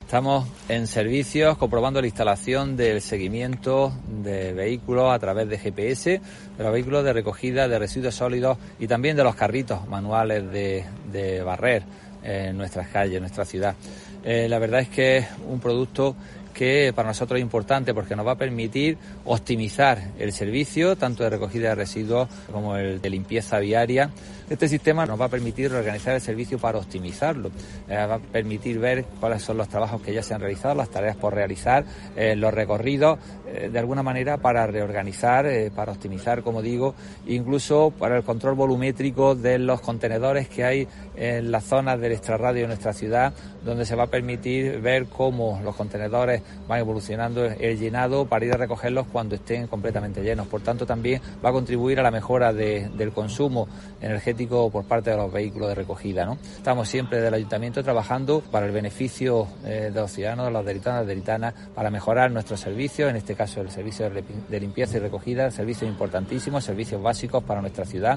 Estamos en servicios comprobando la instalación del seguimiento de vehículos a través de GPS, de los vehículos de recogida de residuos sólidos y también de los carritos manuales de barrer en nuestras calles, en nuestra ciudad. La verdad es que es un producto que para nosotros es importante porque nos va a permitir optimizar el servicio, tanto de recogida de residuos como el de limpieza viaria. Este sistema nos va a permitir reorganizar el servicio para optimizarlo, va a permitir ver cuáles son los trabajos que ya se han realizado, las tareas por realizar, los recorridos, de alguna manera para reorganizar, para optimizar, como digo, incluso para el control volumétrico de los contenedores que hay en las zonas del extrarradio de nuestra ciudad, donde se va a permitir ver cómo los contenedores van evolucionando el llenado para ir a recogerlos cuando estén completamente llenos. Por tanto, también va a contribuir a la mejora del consumo energético por parte de los vehículos de recogida, ¿no? Estamos siempre del Ayuntamiento trabajando para el beneficio de los ciudadanos, de los deritanos, de deritanas, para mejorar nuestros servicios, en este caso el servicio de limpieza y recogida, servicios importantísimos, servicios básicos para nuestra ciudad.